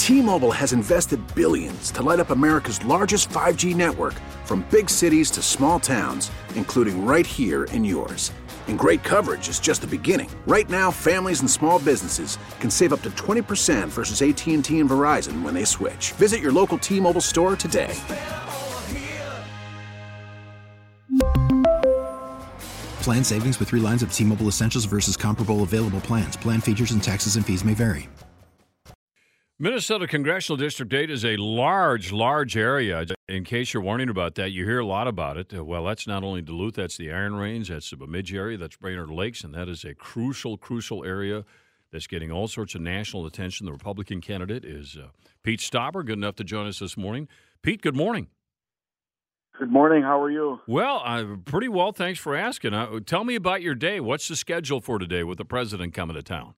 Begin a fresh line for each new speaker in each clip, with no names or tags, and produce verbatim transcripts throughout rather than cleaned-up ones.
T-Mobile has invested billions to light up America's largest five G network, from big cities to small towns, including right here in yours. And great coverage is just the beginning. Right now, families and small businesses can save up to twenty percent versus A T and T and Verizon when they switch. Visit your local T-Mobile store today.
Plan savings with three lines of T-Mobile Essentials versus comparable available plans. Plan features and taxes and fees may vary.
Minnesota Congressional District eight is a large, large area. In case you're wondering about that, you hear a lot about it. Well, that's not only Duluth, that's the Iron Range, that's the Bemidji area, that's Brainerd Lakes, and that is a crucial, crucial area that's getting all sorts of national attention. The Republican candidate is uh, Pete Stauber, good enough to join us this morning. Pete, good morning.
Good morning. How are you?
Well, uh, pretty well, thanks for asking. Uh, tell me about your day. What's the schedule for today with the president coming to town?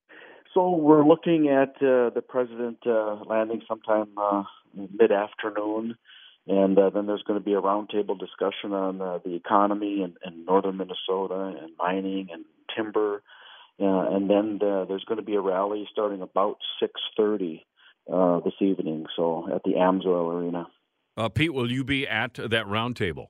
So we're looking at uh, the president uh, landing sometime uh, mid-afternoon, and uh, then there's going to be a roundtable discussion on uh, the economy in, in northern Minnesota and mining and timber, uh, and then uh, there's going to be a rally starting about six thirty uh, this evening, so at the Amsoil Arena.
Uh, Pete, will you be at that roundtable?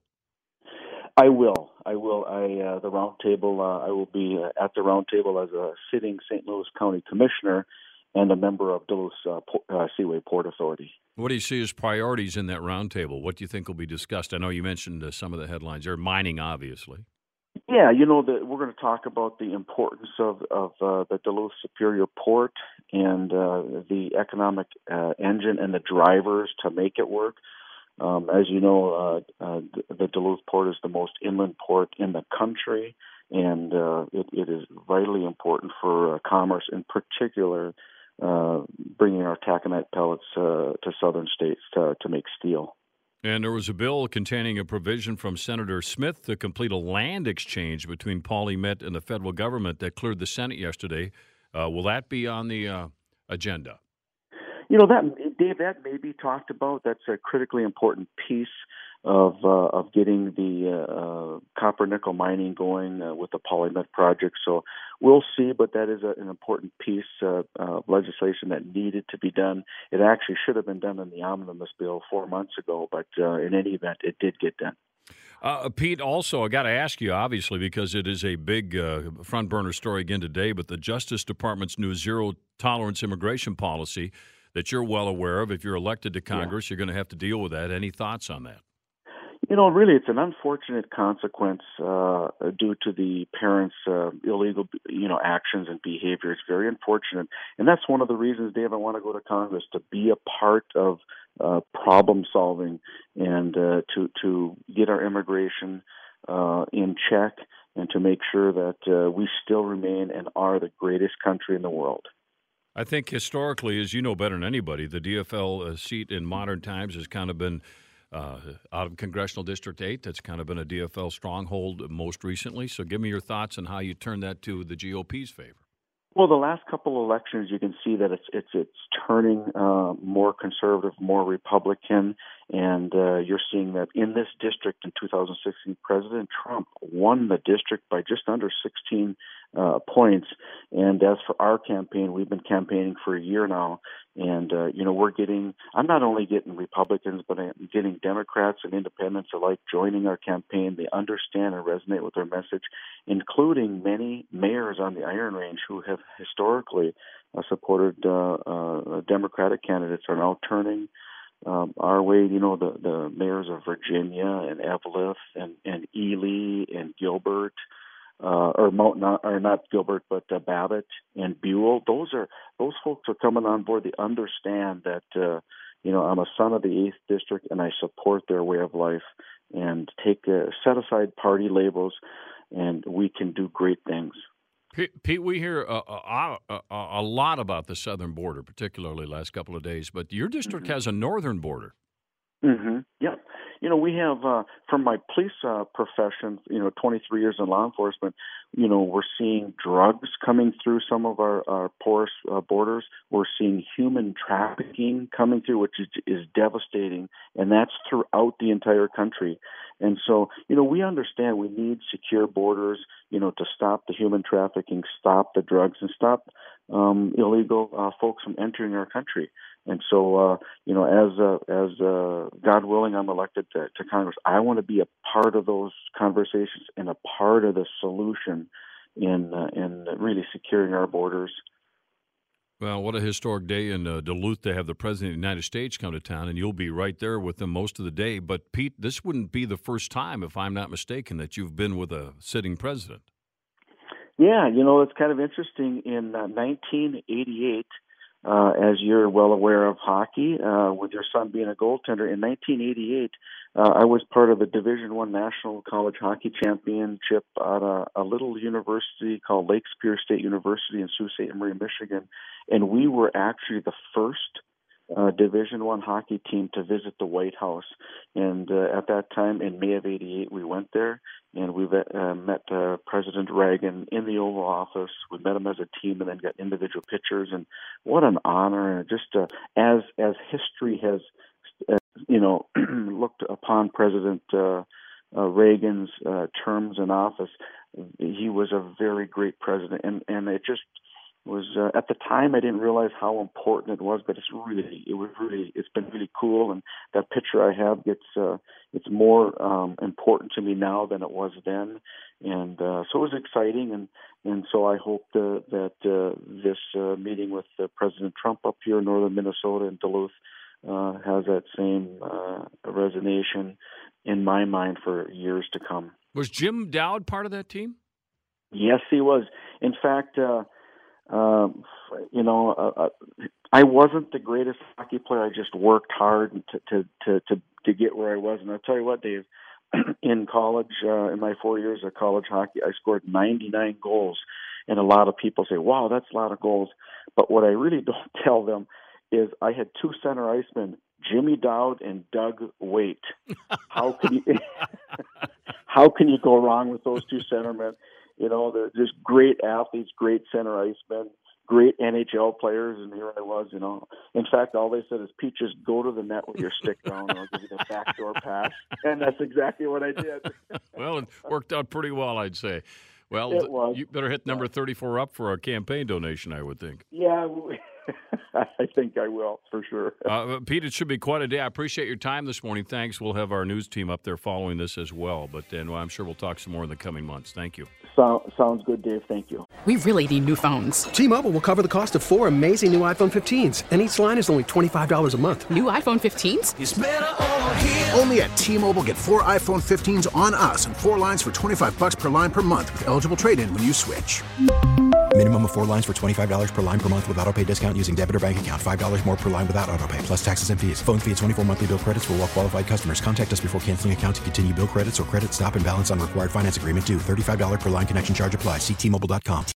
I will. I will. I uh, the roundtable. Uh, I will be uh, at the roundtable as a sitting Saint Louis County Commissioner and a member of Duluth uh, Port, uh, Seaway Port Authority.
What do you see as priorities in that roundtable? What do you think will be discussed? I know you mentioned uh, some of the headlines. They're mining, obviously.
Yeah, you know, the, we're going to talk about the importance of of uh, the Duluth Superior Port and uh, the economic uh, engine and the drivers to make it work. Um, as you know, uh, uh, the Duluth Port is the most inland port in the country, and uh, it, it is vitally important for uh, commerce, in particular, uh, bringing our taconite pellets uh, to southern states to, to make steel.
And there was a bill containing a provision from Senator Smith to complete a land exchange between Paul Met and the federal government that cleared the Senate yesterday. Uh, will that be on the uh, agenda?
You know, that, Dave, that may be talked about. That's a critically important piece of uh, of getting the uh, copper nickel mining going uh, with the PolyMet project. So we'll see, but that is a, an important piece uh, of legislation that needed to be done. It actually should have been done in the omnibus bill four months ago, but uh, in any event, it did get done.
Uh, Pete, also, I got to ask you, obviously, because it is a big uh, front burner story again today, but the Justice Department's new zero tolerance immigration policy that you're well aware of. If you're elected to Congress, yeah. You're going to have to deal with that. Any thoughts on that?
You know, really, it's an unfortunate consequence uh, due to the parents' uh, illegal, you know, actions and behavior. It's very unfortunate, and that's one of the reasons, Dave, I want to go to Congress, to be a part of uh, problem solving and uh, to to get our immigration uh, in check and to make sure that uh, we still remain and are the greatest country in the world.
I think historically, as you know better than anybody, the D F L uh, seat in modern times has kind of been uh, out of Congressional District eight. That's kind of been a D F L stronghold most recently. So give me your thoughts on how you turn that to the G O P's favor.
Well, the last couple of elections, you can see that it's it's it's turning uh, more conservative, more Republican, and uh, you're seeing that in this district in two thousand sixteen, President Trump won the district by just under sixteen uh, points. And as for our campaign, we've been campaigning for a year now, and uh, you know we're getting. I'm not only getting Republicans, but I'm getting Democrats and Independents alike joining our campaign. They understand and resonate with our message, including many mayors on the Iron Range who have historically uh, supported uh, uh, Democratic candidates are now turning um, our way. You know, the, the mayors of Virginia and Evelyn and, and Ely and Gilbert, uh, or Mount, not, or not Gilbert, but uh, Babbitt and Buell. Those are those folks are coming on board. They understand that uh, you know I'm a son of the eighth District and I support their way of life. And take uh, set aside party labels, and we can do great things.
Pete, Pete we hear a, a, a, a lot about the southern border, particularly last couple of days, but your district mm-hmm. has a northern border.
Mm-hmm. Yeah. You know, we have, uh, from my police uh, profession, you know, twenty-three years in law enforcement, you know, we're seeing drugs coming through some of our, our porous uh, borders. We're seeing human trafficking coming through, which is, is devastating, and that's throughout the entire country. And so, you know, we understand we need secure borders, you know, to stop the human trafficking, stop the drugs, and stop um, illegal uh, folks from entering our country. And so, uh, you know, as uh, as uh, God willing, I'm elected to, to Congress, I want to be a part of those conversations and a part of the solution in uh, in really securing our borders.
Well, what a historic day in uh, Duluth to have the President of the United States come to town, and you'll be right there with them most of the day. But, Pete, this wouldn't be the first time, if I'm not mistaken, that you've been with a sitting president.
Yeah, you know, it's kind of interesting. In uh, nineteen eighty-eight, uh, as you're well aware of hockey, uh, with your son being a goaltender, in nineteen eighty-eight, uh, I was part of a Division One National College Hockey Championship at a, a little university called Lake Superior State University in Sault Ste. Marie, Michigan, and we were actually the first uh, Division One hockey team to visit the White House. And uh, at that time, in May of eighty-eight, we went there, and we uh, met uh, President Reagan in the Oval Office. We met him as a team, and then got individual pictures. And what an honor! And just uh, as as history has, uh, you know, looked upon President uh, uh, Reagan's uh, terms in office, he was a very great president, and and it just was uh, at the time I didn't realize how important it was, but it's really it was really it's been really cool, and that picture I have gets uh, it's more um, important to me now than it was then, and uh, so it was exciting, and and so I hope the, that uh, this uh, meeting with uh, President Trump up here in northern Minnesota in Duluth uh, has that same uh, resonation in my mind for years to come.
Was Jim Dowd part of that team?
Yes, he was. In fact. Uh, Um, you know, uh, uh, I wasn't the greatest hockey player. I just worked hard to to to to, to get where I was. And I'll tell you what, Dave, in college, uh, in my four years of college hockey, I scored ninety-nine goals. And a lot of people say, wow, that's a lot of goals. But what I really don't tell them is I had two center icemen, Jimmy Dowd and Doug Waite. How can you how can you go wrong with those two centermen? You know, they're just great athletes, great center icemen, great N H L players, and here I was, you know. In fact, all they said is, Pete, just go to the net with your stick down, and I'll give you the backdoor pass. And that's exactly what I did.
Well, it worked out pretty well, I'd say. Well,
it was.
You better hit number thirty-four up for a campaign donation, I would think.
Yeah, I think I will, for sure.
uh, Pete, it should be quite a day. I appreciate your time this morning. Thanks. We'll have our news team up there following this as well. But then well, I'm sure we'll talk some more in the coming months. Thank you.
So, sounds good, Dave. Thank you.
We really need new phones.
T-Mobile will cover the cost of four amazing new iPhone fifteens, and each line is only twenty-five dollars a month.
New iPhone fifteens?
It's better over here. Only at T-Mobile, get four iPhone fifteens on us and four lines for twenty-five bucks per line per month with eligible trade-in when you switch.
Minimum of four lines for twenty-five dollars per line per month with autopay discount using debit or bank account. five dollars more per line without autopay, plus taxes and fees. Phone fee at twenty-four monthly bill credits for well-qualified customers. Contact us before canceling account to continue bill credits or credit stop and balance on required finance agreement due. thirty-five dollars per line connection charge applies. See T Mobile dot com.